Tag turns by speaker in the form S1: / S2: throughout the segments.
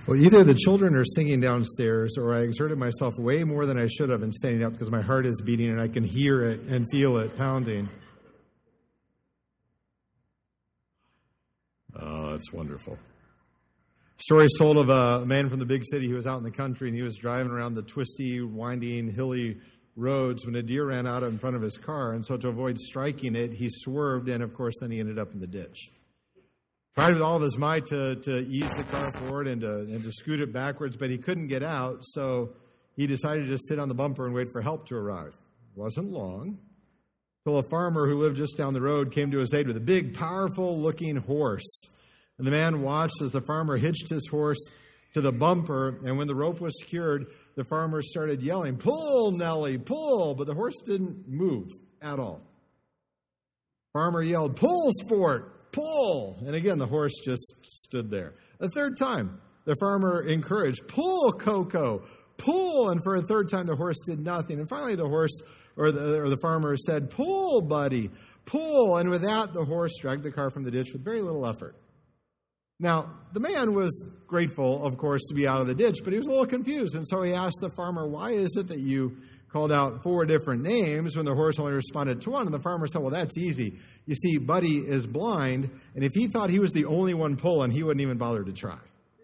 S1: Well, either the children are singing downstairs, or I exerted myself way more than I should have in standing up because my heart is beating and I can hear it and feel it pounding. Oh, that's wonderful. Stories told of a man from the big city who was out in the country, and he was driving around the twisty, winding, hilly roads when a deer ran out in front of his car, and so to avoid striking it, he swerved, and of course then he ended up in the ditch. Tried with all of his might to ease the car forward and to scoot it backwards, but he couldn't get out, so he decided to just sit on the bumper and wait for help to arrive. It wasn't long till a farmer who lived just down the road came to his aid with a big, powerful-looking horse. And the man watched as the farmer hitched his horse to the bumper, and when the rope was secured, the farmer started yelling, "Pull, Nellie, pull!" But the horse didn't move at all. Farmer yelled, "Pull, Sport, pull!" And again, the horse just stood there. A third time, the farmer encouraged, "Pull, Coco, pull!" And for a third time, the horse did nothing. And finally, the horse or the farmer said, "Pull, buddy, pull!" And with that, the horse dragged the car from the ditch with very little effort. Now, the man was grateful, of course, to be out of the ditch, but he was a little confused. And so he asked the farmer, "Why is it that you called out 4 different names when the horse only responded to one?" And the farmer said, "Well, that's easy. You see, Buddy is blind, and if he thought he was the only one pulling, he wouldn't even bother to try."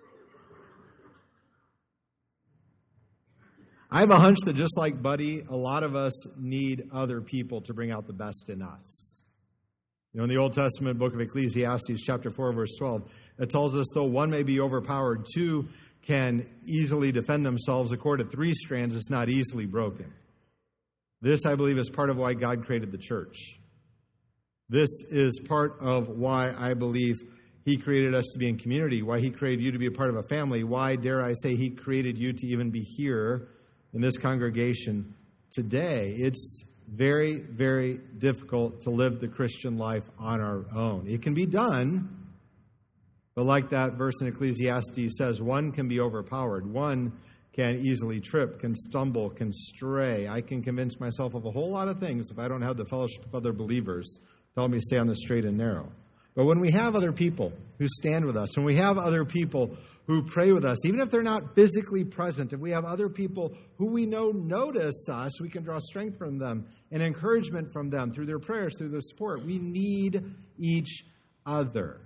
S1: I have a hunch that just like Buddy, a lot of us need other people to bring out the best in us. You know, in the Old Testament book of Ecclesiastes, chapter 4, verse 12, it tells us, though one may be overpowered, 2 can easily defend themselves. A cord of 3 strands is not easily broken. This, I believe, is part of why God created the church. This is part of why I believe He created us to be in community, why He created you to be a part of a family, why, dare I say, He created you to even be here in this congregation today. It's very, very difficult to live the Christian life on our own. It can be done, but like that verse in Ecclesiastes says, one can be overpowered. One can easily trip, can stumble, can stray. I can convince myself of a whole lot of things if I don't have the fellowship of other believers to help me stay on the straight and narrow. But when we have other people who stand with us, when we have other people who pray with us, even if they're not physically present, if we have other people who we know notice us, we can draw strength from them and encouragement from them through their prayers, through their support. We need each other.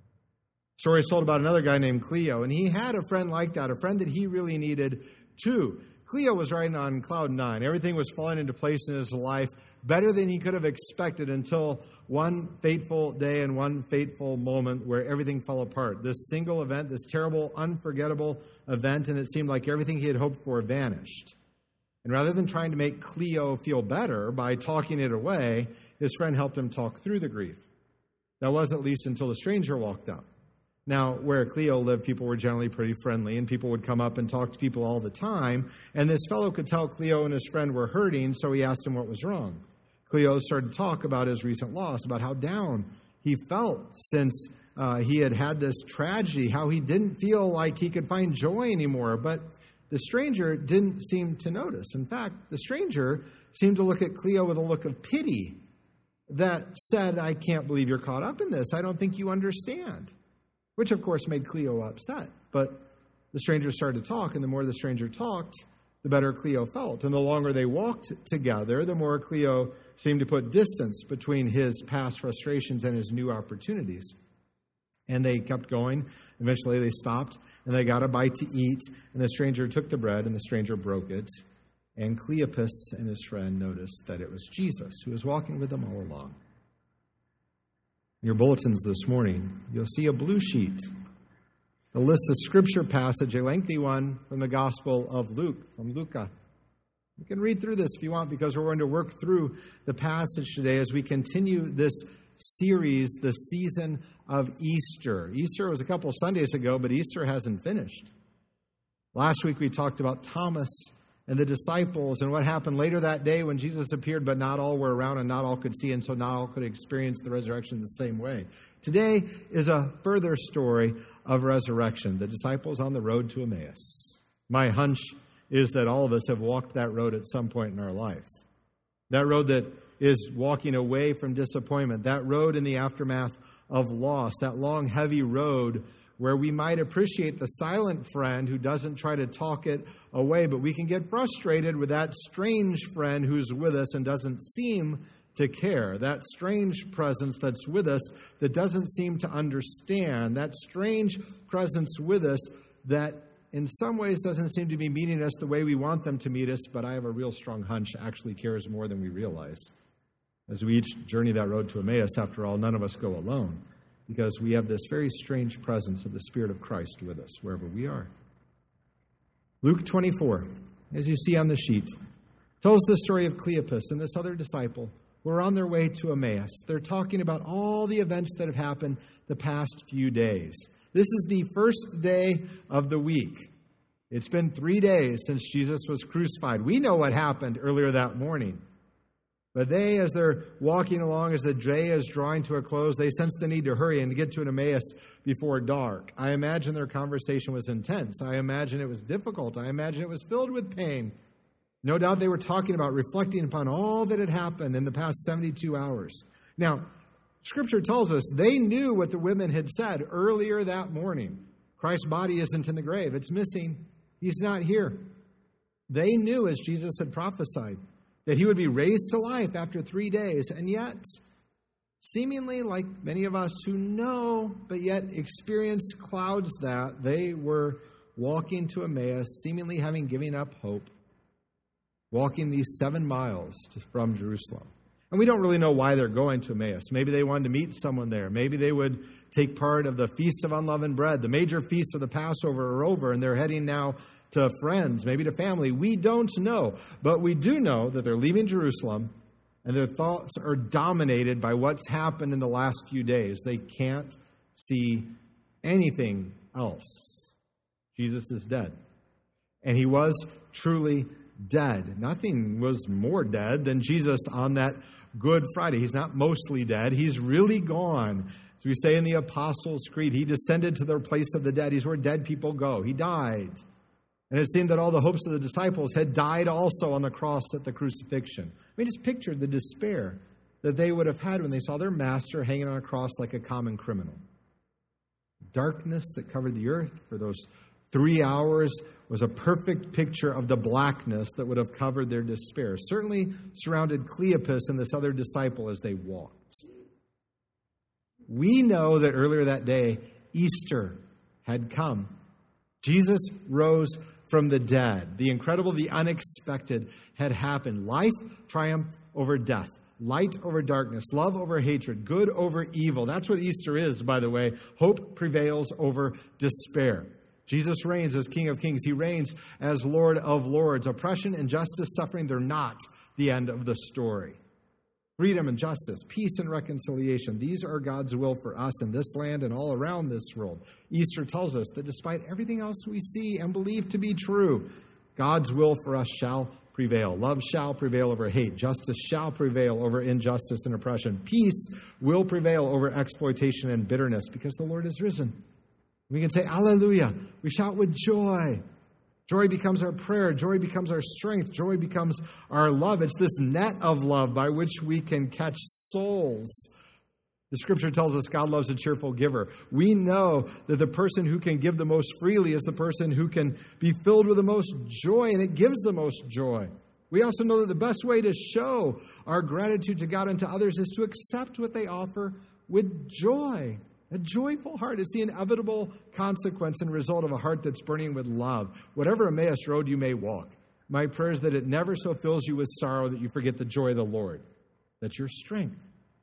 S1: Story is told about another guy named Cleo, and he had a friend like that, a friend that he really needed too. Cleo was riding on cloud 9. Everything was falling into place in his life better than he could have expected until one fateful day and one fateful moment where everything fell apart. This single event, this terrible, unforgettable event, and it seemed like everything he had hoped for vanished. And rather than trying to make Cleo feel better by talking it away, his friend helped him talk through the grief. That was at least until the stranger walked up. Now, where Cleo lived, people were generally pretty friendly, and people would come up and talk to people all the time. And this fellow could tell Cleo and his friend were hurting, so he asked him what was wrong. Cleo started to talk about his recent loss, about how down he felt since he had had this tragedy, how he didn't feel like he could find joy anymore. But the stranger didn't seem to notice. In fact, the stranger seemed to look at Cleo with a look of pity that said, "I can't believe you're caught up in this. I don't think you understand." Which, of course, made Cleo upset. But the stranger started to talk, and the more the stranger talked, the better Cleo felt. And the longer they walked together, the more Cleo seemed to put distance between his past frustrations and his new opportunities. And they kept going. Eventually they stopped, and they got a bite to eat, and the stranger took the bread, and the stranger broke it. And Cleopas and his friend noticed that it was Jesus who was walking with them all along. In your bulletins this morning, you'll see a blue sheet. It lists a scripture passage, a lengthy one from the Gospel of Luke, from Luca. You can read through this if you want, because we're going to work through the passage today as we continue this series, the season of Easter. Easter was a couple Sundays ago, but Easter hasn't finished. Last week we talked about Thomas and the disciples and what happened later that day when Jesus appeared, but not all were around and not all could see, and so not all could experience the resurrection the same way. Today is a further story of resurrection, the disciples on the road to Emmaus. My hunch is that all of us have walked that road at some point in our life. That road that is walking away from disappointment, that road in the aftermath of loss, that long, heavy road where we might appreciate the silent friend who doesn't try to talk it away, but we can get frustrated with that strange friend who's with us and doesn't seem to care, that strange presence that's with us that doesn't seem to understand, that strange presence with us that in some ways doesn't seem to be meeting us the way we want them to meet us, but I have a real strong hunch actually cares more than we realize. As we each journey that road to Emmaus, after all, none of us go alone, because we have this very strange presence of the Spirit of Christ with us wherever we are. Luke 24, as you see on the sheet, tells the story of Cleopas and this other disciple who are on their way to Emmaus. They're talking about all the events that have happened the past few days. This is the first day of the week. It's been 3 days since Jesus was crucified. We know what happened earlier that morning. But they, as they're walking along, as the day is drawing to a close, they sense the need to hurry and to get to an Emmaus before dark. I imagine their conversation was intense. I imagine it was difficult. I imagine it was filled with pain. No doubt they were talking about reflecting upon all that had happened in the past 72 hours. Now, Scripture tells us they knew what the women had said earlier that morning. Christ's body isn't in the grave. It's missing. He's not here. They knew, as Jesus had prophesied, that he would be raised to life after 3 days. And yet, seemingly like many of us who know, but yet experience clouds that, they were walking to Emmaus, seemingly having given up hope, walking these 7 miles from Jerusalem. And we don't really know why they're going to Emmaus. Maybe they wanted to meet someone there. Maybe they would take part of the Feast of Unleavened Bread. The major feasts of the Passover are over, and they're heading now to friends, maybe to family. We don't know. But we do know that they're leaving Jerusalem, and their thoughts are dominated by what's happened in the last few days. They can't see anything else. Jesus is dead. And he was truly dead. Nothing was more dead than Jesus on that Good Friday. He's not mostly dead. He's really gone. As we say in the Apostles' Creed, he descended to the place of the dead. He's where dead people go. He died. And it seemed that all the hopes of the disciples had died also on the cross at the crucifixion. I mean, just picture the despair that they would have had when they saw their master hanging on a cross like a common criminal. Darkness that covered the earth for those 3 hours was a perfect picture of the blackness that would have covered their despair. Certainly surrounded Cleopas and this other disciple as they walked. We know that earlier that day, Easter had come. Jesus rose from the dead. The incredible, the unexpected had happened. Life triumphed over death. Light over darkness. Love over hatred. Good over evil. That's what Easter is, by the way. Hope prevails over despair. Jesus reigns as King of Kings. He reigns as Lord of Lords. Oppression, injustice, suffering, they're not the end of the story. Freedom and justice, peace and reconciliation. These are God's will for us in this land and all around this world. Easter tells us that despite everything else we see and believe to be true, God's will for us shall prevail. Love shall prevail over hate. Justice shall prevail over injustice and oppression. Peace will prevail over exploitation and bitterness because the Lord is risen. We can say, Alleluia. We shout with joy. Joy becomes our prayer. Joy becomes our strength. Joy becomes our love. It's this net of love by which we can catch souls. The Scripture tells us God loves a cheerful giver. We know that the person who can give the most freely is the person who can be filled with the most joy, and it gives the most joy. We also know that the best way to show our gratitude to God and to others is to accept what they offer with joy. A joyful heart is the inevitable consequence and result of a heart that's burning with love. Whatever Emmaus road you may walk, my prayer is that it never so fills you with sorrow that you forget the joy of the Lord. That's your strength.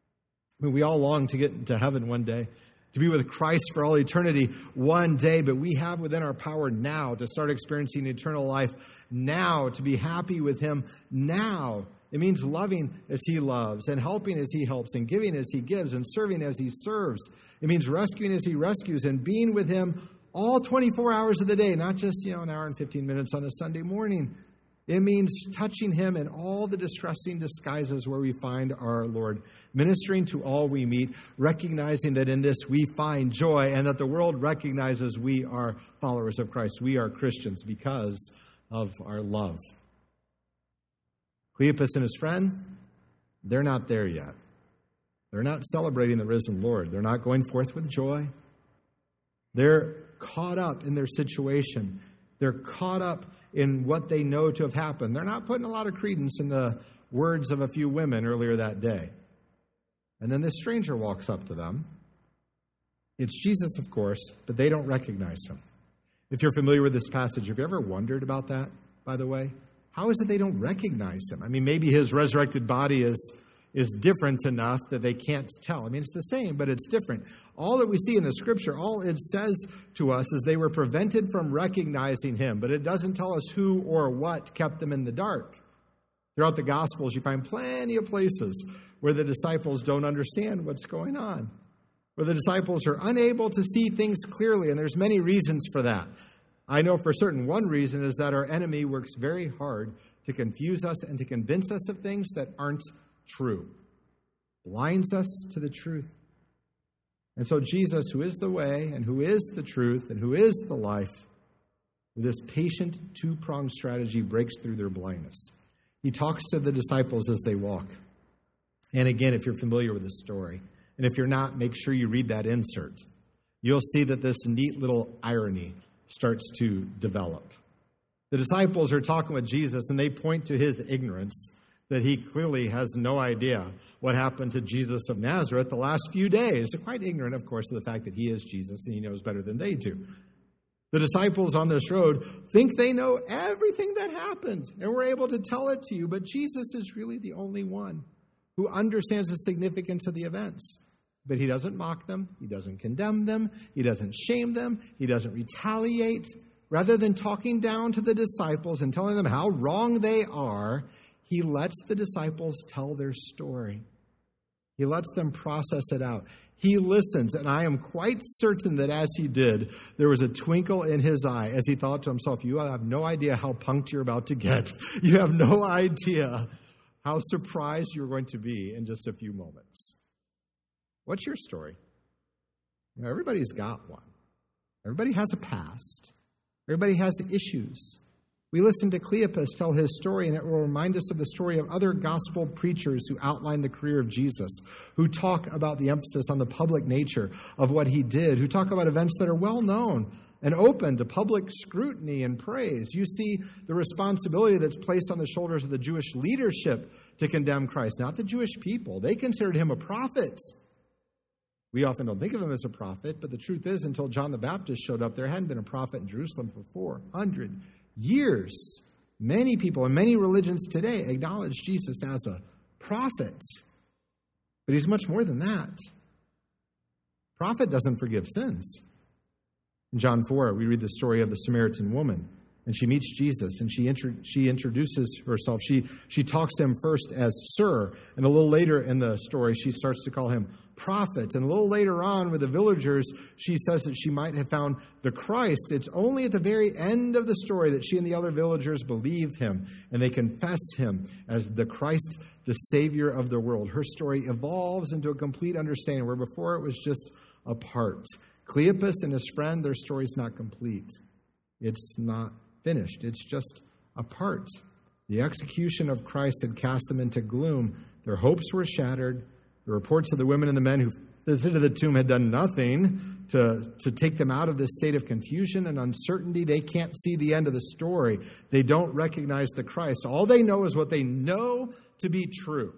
S1: I mean, we all long to get into heaven one day, to be with Christ for all eternity one day, but we have within our power now to start experiencing eternal life now, to be happy with Him now. It means loving as He loves, and helping as He helps, and giving as He gives, and serving as He serves. It means rescuing as He rescues, and being with Him all 24 hours of the day, not just, an hour and 15 minutes on a Sunday morning. It means touching Him in all the distressing disguises where we find our Lord, ministering to all we meet, recognizing that in this we find joy, and that the world recognizes we are followers of Christ. We are Christians because of our love. Cleopas and his friend, they're not there yet. They're not celebrating the risen Lord. They're not going forth with joy. They're caught up in their situation. They're caught up in what they know to have happened. They're not putting a lot of credence in the words of a few women earlier that day. And then this stranger walks up to them. It's Jesus, of course, but they don't recognize him. If you're familiar with this passage, have you ever wondered about that, by the way? How is it they don't recognize him? I mean, maybe his resurrected body is different enough that they can't tell. I mean, it's the same, but it's different. All that we see in the Scripture, all it says to us is they were prevented from recognizing him, but it doesn't tell us who or what kept them in the dark. Throughout the Gospels, you find plenty of places where the disciples don't understand what's going on, where the disciples are unable to see things clearly, and there's many reasons for that. I know for certain one reason is that our enemy works very hard to confuse us and to convince us of things that aren't true, blinds us to the truth. And so Jesus, who is the way and who is the truth and who is the life, with this patient two-pronged strategy breaks through their blindness. He talks to the disciples as they walk. And again, if you're familiar with the story, and if you're not, make sure you read that insert. You'll see that this neat little irony starts to develop. The disciples are talking with Jesus, and they point to his ignorance, that he clearly has no idea what happened to Jesus of Nazareth the last few days. They're quite ignorant, of course, of the fact that he is Jesus, and he knows better than they do. The disciples on this road think they know everything that happened, and we're able to tell it to you, but Jesus is really the only one who understands the significance of the events. But he doesn't mock them, he doesn't condemn them, he doesn't shame them, he doesn't retaliate. Rather than talking down to the disciples and telling them how wrong they are, he lets the disciples tell their story. He lets them process it out. He listens, and I am quite certain that as he did, there was a twinkle in his eye as he thought to himself, you have no idea how punked you're about to get. You have no idea how surprised you're going to be in just a few moments. What's your story? You know, everybody's got one. Everybody has a past. Everybody has issues. We listen to Cleopas tell his story, and it will remind us of the story of other gospel preachers who outline the career of Jesus, who talk about the emphasis on the public nature of what he did, who talk about events that are well known and open to public scrutiny and praise. You see the responsibility that's placed on the shoulders of the Jewish leadership to condemn Christ, not the Jewish people. They considered him a prophet. We often don't think of him as a prophet, but the truth is, until John the Baptist showed up, there hadn't been a prophet in Jerusalem for 400 years. Many people in many religions today acknowledge Jesus as a prophet, but he's much more than that. Prophet doesn't forgive sins. In John 4, we read the story of the Samaritan woman, and she meets Jesus, and she introduces herself. She talks to him first as Sir, and a little later in the story, she starts to call him Prophet. And a little later on with the villagers, she says that she might have found the Christ. It's only at the very end of the story that she and the other villagers believe him, and they confess him as the Christ, the Savior of the world. Her story evolves into a complete understanding, where before it was just a part. Cleopas and his friend, their story's not complete. It's not finished. It's just a part. The execution of Christ had cast them into gloom. Their hopes were shattered. The reports of the women and the men who visited the tomb had done nothing to take them out of this state of confusion and uncertainty. They can't see the end of the story. They don't recognize the Christ. All they know is what they know to be true.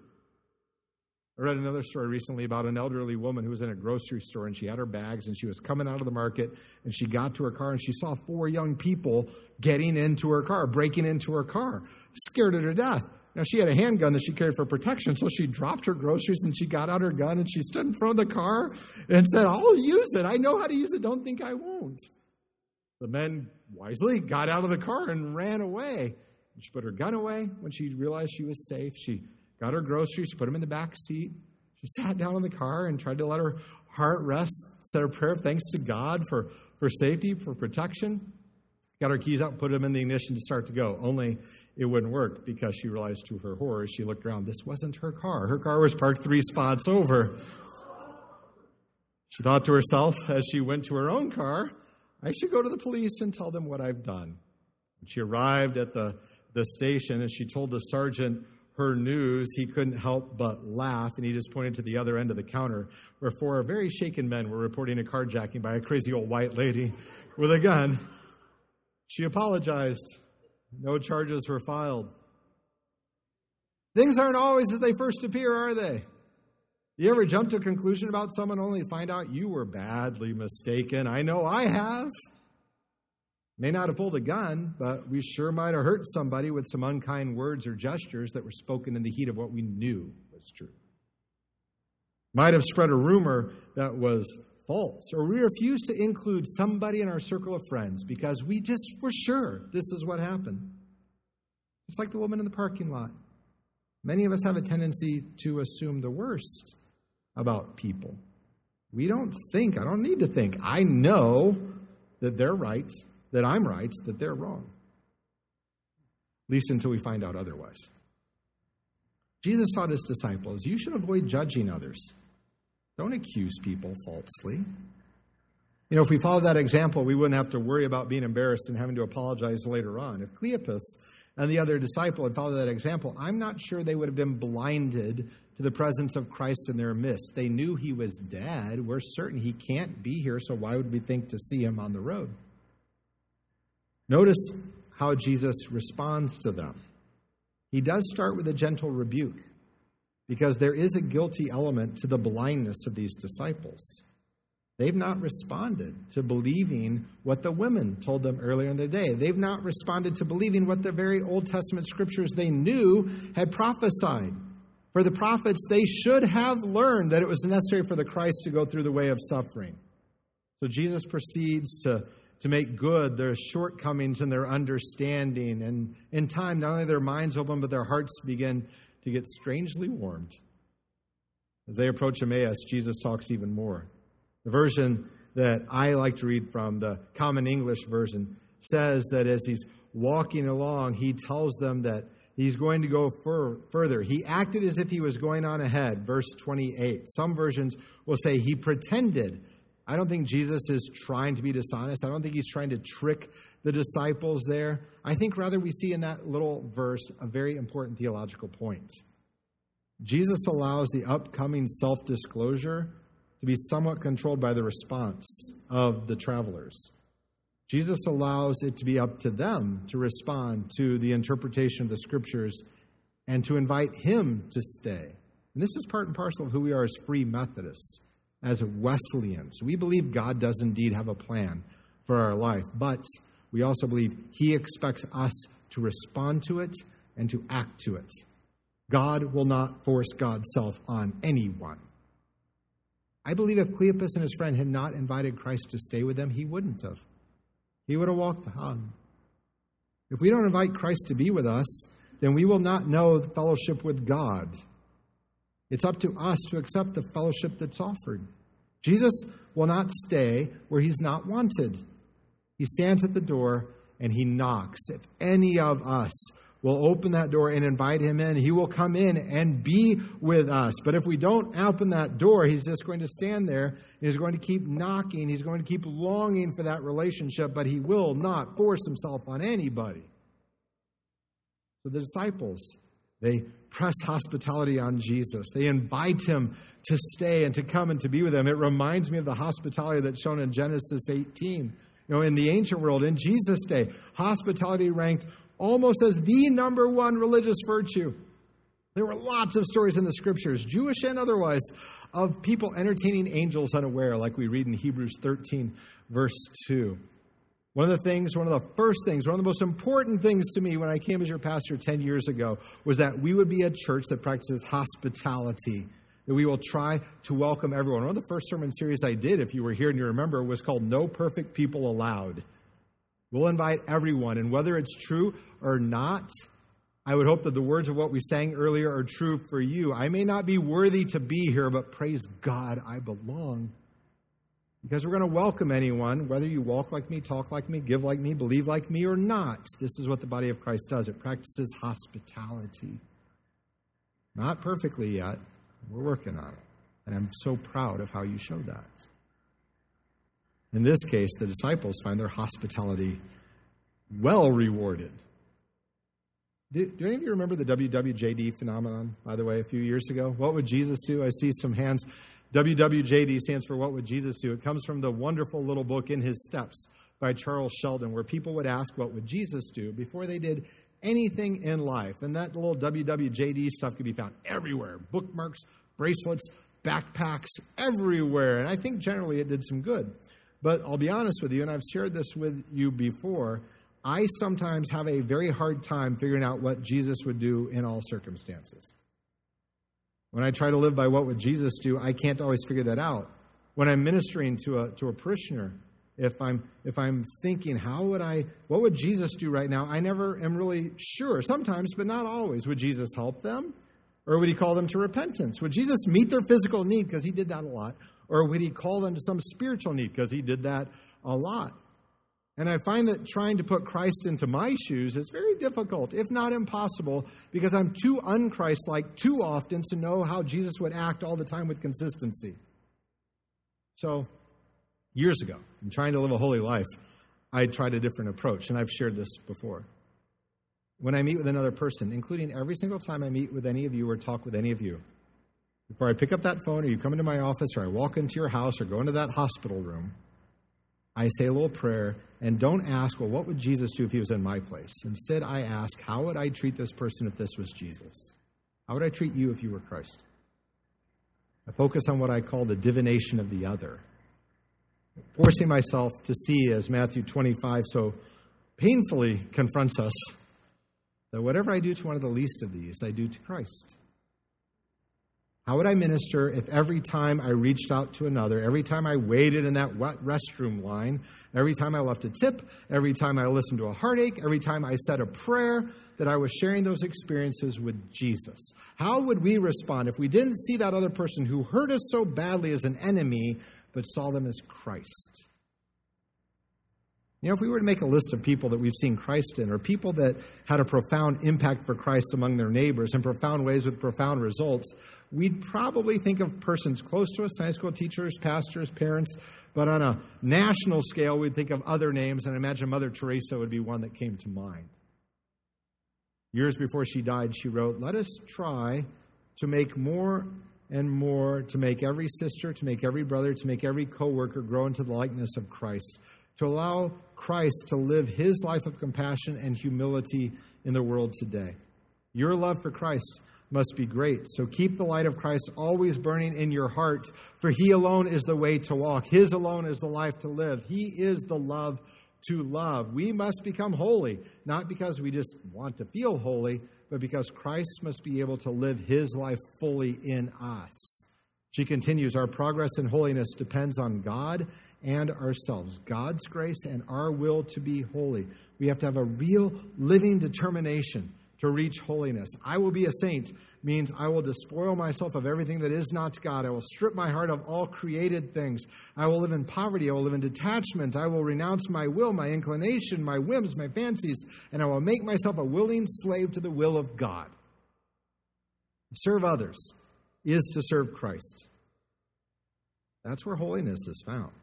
S1: I read another story recently about an elderly woman who was in a grocery store, and she had her bags, and she was coming out of the market, and she got to her car, and she saw 4 young people getting into her car, breaking into her car. Scared her to death. Now, she had a handgun that she carried for protection, so she dropped her groceries, and she got out her gun, and she stood in front of the car and said, I'll use it. I know how to use it. Don't think I won't. The men wisely got out of the car and ran away. She put her gun away when she realized she was safe. She got her groceries, she put them in the back seat. She sat down in the car and tried to let her heart rest, said a prayer of thanks to God for safety, for protection. Got her keys out, put them in the ignition to start to go. Only it wouldn't work because she realized to her horror, she looked around. This wasn't her car. Her car was parked 3 spots over. She thought to herself as she went to her own car, I should go to the police and tell them what I've done. She arrived at the station and she told the sergeant her news, he couldn't help but laugh, and he just pointed to the other end of the counter, where 4 very shaken men were reporting a carjacking by a crazy old white lady with a gun. She apologized. No charges were filed. Things aren't always as they first appear, are they? You ever jump to a conclusion about someone only to find out you were badly mistaken? I know I have. May not have pulled a gun, but we sure might have hurt somebody with some unkind words or gestures that were spoken in the heat of what we knew was true. Might have spread a rumor that was false, or we refused to include somebody in our circle of friends because we just were sure this is what happened. It's like the woman in the parking lot. Many of us have a tendency to assume the worst about people. I don't need to think. I know that they're right, that I'm right, that they're wrong. At least until we find out otherwise. Jesus taught his disciples, you should avoid judging others. Don't accuse people falsely. If we followed that example, we wouldn't have to worry about being embarrassed and having to apologize later on. If Cleopas and the other disciple had followed that example, I'm not sure they would have been blinded to the presence of Christ in their midst. They knew he was dead. We're certain he can't be here, so why would we think to see him on the road? Notice how Jesus responds to them. He does start with a gentle rebuke because there is a guilty element to the blindness of these disciples. They've not responded to believing what the women told them earlier in the day. They've not responded to believing what the very Old Testament scriptures they knew had prophesied. For the prophets, they should have learned that it was necessary for the Christ to go through the way of suffering. So Jesus proceeds to make good their shortcomings in their understanding. And in time, not only their minds open, but their hearts begin to get strangely warmed. As they approach Emmaus, Jesus talks even more. The version that I like to read from, the Common English version, says that as he's walking along, he tells them that he's going to go further. He acted as if he was going on ahead, verse 28. Some versions will say he pretended. I don't think Jesus is trying to be dishonest. I don't think he's trying to trick the disciples there. I think rather we see in that little verse a very important theological point. Jesus allows the upcoming self-disclosure to be somewhat controlled by the response of the travelers. Jesus allows it to be up to them to respond to the interpretation of the scriptures and to invite him to stay. And this is part and parcel of who we are as Free Methodists, as Wesleyans. We believe God does indeed have a plan for our life, but we also believe he expects us to respond to it and to act to it. God will not force God's self on anyone. I believe if Cleopas and his friend had not invited Christ to stay with them, he wouldn't have. He would have walked on. If we don't invite Christ to be with us, then we will not know the fellowship with God. It's up to us to accept the fellowship that's offered. Jesus will not stay where he's not wanted. He stands at the door and he knocks. If any of us will open that door and invite him in, he will come in and be with us. But if we don't open that door, he's just going to stand there. He's going to keep knocking. He's going to keep longing for that relationship, but he will not force himself on anybody. So the disciples, they press hospitality on Jesus. They invite him to stay and to come and to be with them. It reminds me of the hospitality that's shown in Genesis 18. In the ancient world, in Jesus' day, hospitality ranked almost as the number one religious virtue. There were lots of stories in the scriptures, Jewish and otherwise, of people entertaining angels unaware, like we read in Hebrews 13, verse 2. One of the most important things to me when I came as your pastor 10 years ago was that we would be a church that practices hospitality, that we will try to welcome everyone. One of the first sermon series I did, if you were here and you remember, was called No Perfect People Allowed. We'll invite everyone, and whether it's true or not, I would hope that the words of what we sang earlier are true for you. I may not be worthy to be here, but praise God, I belong. Because we're going to welcome anyone, whether you walk like me, talk like me, give like me, believe like me, or not. This is what the body of Christ does. It practices hospitality. Not perfectly yet. We're working on it. And I'm so proud of how you show that. In this case, the disciples find their hospitality well rewarded. Do any of you remember the WWJD phenomenon, by the way, a few years ago? What would Jesus do? I see some hands. WWJD stands for What Would Jesus Do? It comes from the wonderful little book In His Steps by Charles Sheldon, where people would ask, what would Jesus do before they did anything in life? And that little WWJD stuff could be found everywhere. Bookmarks, bracelets, backpacks, everywhere. And I think generally it did some good. But I'll be honest with you, and I've shared this with you before, I sometimes have a very hard time figuring out what Jesus would do in all circumstances. When I try to live by what would Jesus do, I can't always figure that out. When I'm ministering to a parishioner, if I'm thinking, what would Jesus do right now? I never am really sure. Sometimes, but not always. Would Jesus help them? Or would he call them to repentance? Would Jesus meet their physical need, because he did that a lot? Or would he call them to some spiritual need, because he did that a lot? And I find that trying to put Christ into my shoes is very difficult, if not impossible, because I'm too un-Christ-like too often to know how Jesus would act all the time with consistency. So, years ago, in trying to live a holy life, I tried a different approach, and I've shared this before. When I meet with another person, including every single time I meet with any of you or talk with any of you, before I pick up that phone or you come into my office or I walk into your house or go into that hospital room, I say a little prayer and don't ask, well, what would Jesus do if he was in my place? Instead, I ask, how would I treat this person if this was Jesus? How would I treat you if you were Christ? I focus on what I call the divination of the other, forcing myself to see, as Matthew 25 so painfully confronts us, that whatever I do to one of the least of these, I do to Christ. How would I minister if every time I reached out to another, every time I waited in that wet restroom line, every time I left a tip, every time I listened to a heartache, every time I said a prayer, that I was sharing those experiences with Jesus? How would we respond if we didn't see that other person who hurt us so badly as an enemy, but saw them as Christ? You know, if we were to make a list of people that we've seen Christ in, or people that had a profound impact for Christ among their neighbors in profound ways with profound results, we'd probably think of persons close to us, Sunday school teachers, pastors, parents, but on a national scale, we'd think of other names, and I imagine Mother Teresa would be one that came to mind. Years before she died, she wrote, "Let us try to make more and more, to make every sister, to make every brother, to make every co-worker grow into the likeness of Christ, to allow Christ to live his life of compassion and humility in the world today." Your love for Christ must be great. So keep the light of Christ always burning in your heart, for he alone is the way to walk. His alone is the life to live. He is the love to love. We must become holy, not because we just want to feel holy, but because Christ must be able to live his life fully in us. She continues, our progress in holiness depends on God and ourselves, God's grace and our will to be holy. We have to have a real living determination to reach holiness. I will be a saint means I will despoil myself of everything that is not God. I will strip my heart of all created things. I will live in poverty. I will live in detachment. I will renounce my will, my inclination, my whims, my fancies, and I will make myself a willing slave to the will of God. To serve others is to serve Christ. That's where holiness is found.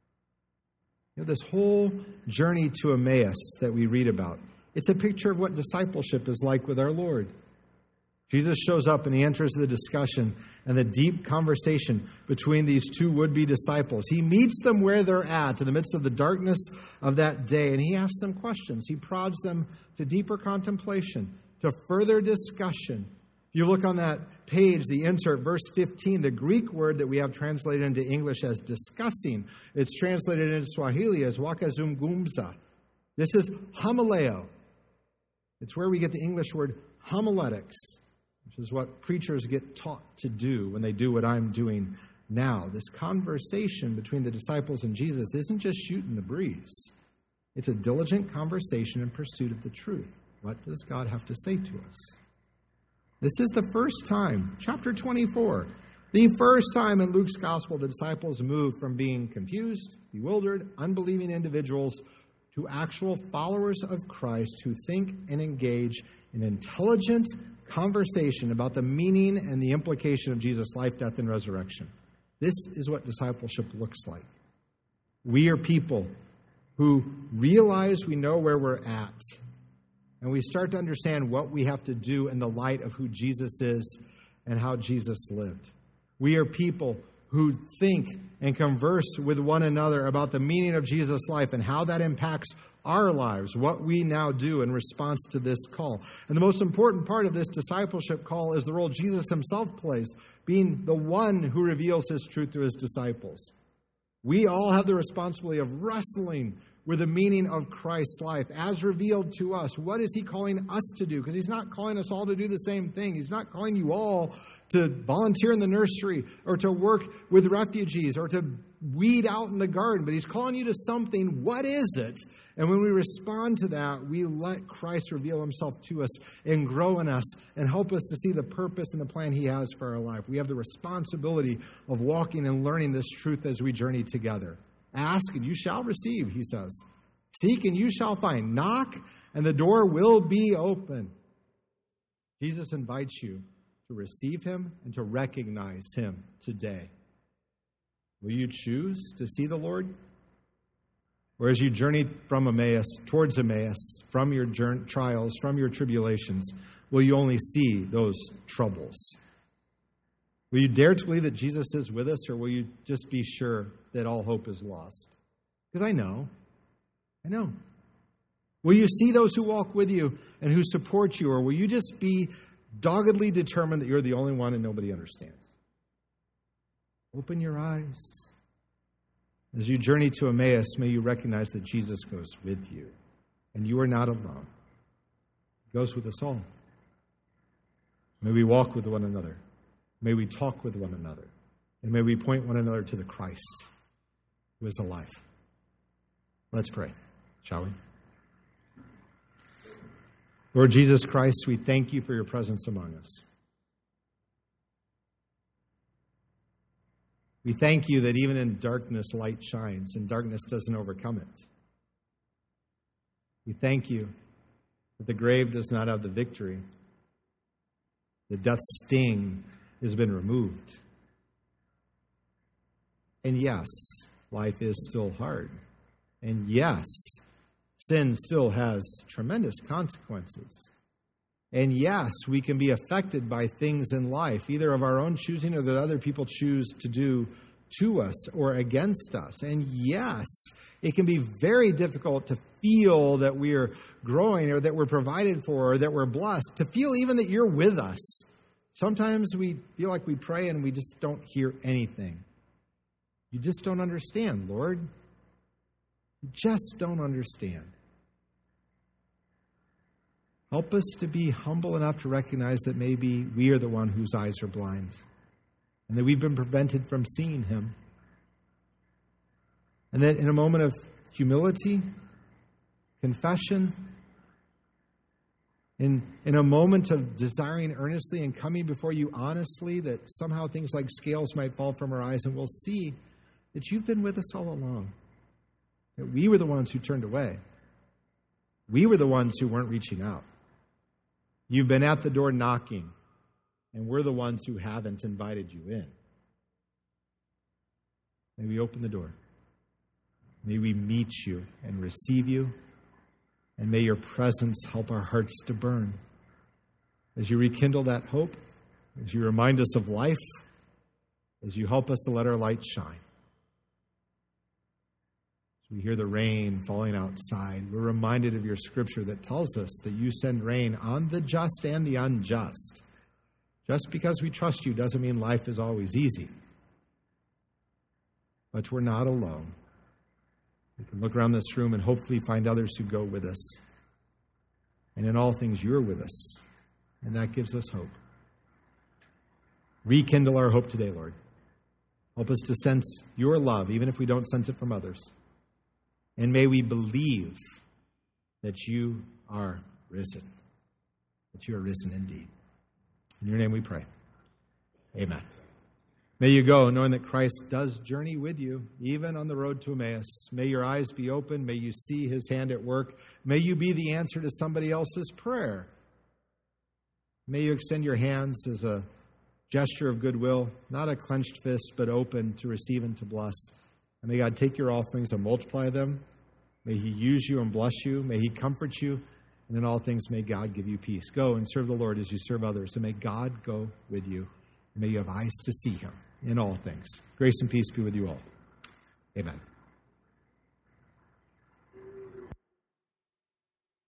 S1: You know, this whole journey to Emmaus that we read about, it's a picture of what discipleship is like with our Lord. Jesus shows up and he enters the discussion and the deep conversation between these two would-be disciples. He meets them where they're at in the midst of the darkness of that day, and he asks them questions. He prods them to deeper contemplation, to further discussion. If you look on that page, the insert, verse 15, the Greek word that we have translated into English as discussing, it's translated into Swahili as wakazungumza. This is homileo. It's where we get the English word homiletics, which is what preachers get taught to do when they do what I'm doing now. This conversation between the disciples and Jesus isn't just shooting the breeze. It's a diligent conversation in pursuit of the truth. What does God have to say to us? This is the first time, chapter 24, the first time in Luke's gospel the disciples move from being confused, bewildered, unbelieving individuals to actual followers of Christ who think and engage in intelligent conversation about the meaning and the implication of Jesus' life, death, and resurrection. This is what discipleship looks like. We are people who realize we know where we're at, and we start to understand what we have to do in the light of who Jesus is and how Jesus lived. We are people who think and converse with one another about the meaning of Jesus' life and how that impacts our lives, what we now do in response to this call. And the most important part of this discipleship call is the role Jesus himself plays, being the one who reveals his truth to his disciples. We all have the responsibility of wrestling with the meaning of Christ's life as revealed to us. What is he calling us to do? Because he's not calling us all to do the same thing. He's not calling you all to volunteer in the nursery or to work with refugees or to weed out in the garden, but he's calling you to something. What is it? And when we respond to that, we let Christ reveal himself to us and grow in us and help us to see the purpose and the plan he has for our life. We have the responsibility of walking and learning this truth as we journey together. Ask and you shall receive, he says. Seek and you shall find. Knock and the door will be open. Jesus invites you to receive him and to recognize him today. Will you choose to see the Lord? Or as you journey from Emmaus, towards Emmaus, from your trials, from your tribulations, will you only see those troubles? Will you dare to believe that Jesus is with us, or will you just be sure that all hope is lost? Because I know. Will you see those who walk with you and who support you, or will you just be doggedly determined that you're the only one and nobody understands? Open your eyes. As you journey to Emmaus, may you recognize that Jesus goes with you, and you are not alone. He goes with us all. May we walk with one another. May we talk with one another. And may we point one another to the Christ who is alive. Let's pray, shall we? Lord Jesus Christ, we thank you for your presence among us. We thank you that even in darkness, light shines, and darkness doesn't overcome it. We thank you that the grave does not have the victory. The death's sting has been removed. And yes, life is still hard. And yes, sin still has tremendous consequences. And yes, we can be affected by things in life, either of our own choosing or that other people choose to do to us or against us. And yes, it can be very difficult to feel that we are growing or that we're provided for or that we're blessed, to feel even that you're with us. Sometimes we feel like we pray and we just don't hear anything. You just don't understand, Lord. You just don't understand. Help us to be humble enough to recognize that maybe we are the one whose eyes are blind and that we've been prevented from seeing him. And that in a moment of humility, confession, in a moment of desiring earnestly and coming before you honestly, that somehow things like scales might fall from our eyes and we'll see that you've been with us all along. That we were the ones who turned away. We were the ones who weren't reaching out. You've been at the door knocking, and we're the ones who haven't invited you in. May we open the door. May we meet you and receive you, and may your presence help our hearts to burn. As you rekindle that hope, as you remind us of life, as you help us to let our light shine. We hear the rain falling outside. We're reminded of your scripture that tells us that you send rain on the just and the unjust. Just because we trust you doesn't mean life is always easy. But we're not alone. We can look around this room and hopefully find others who go with us. And in all things, you're with us. And that gives us hope. Rekindle our hope today, Lord. Help us to sense your love, even if we don't sense it from others. And may we believe that you are risen, that you are risen indeed. In your name we pray. Amen. May you go knowing that Christ does journey with you, even on the road to Emmaus. May your eyes be open. May you see his hand at work. May you be the answer to somebody else's prayer. May you extend your hands as a gesture of goodwill, not a clenched fist, but open to receive and to bless. And may God take your offerings and multiply them. May he use you and bless you. May he comfort you. And in all things, may God give you peace. Go and serve the Lord as you serve others. And may God go with you. And may you have eyes to see him in all things. Grace and peace be with you all. Amen.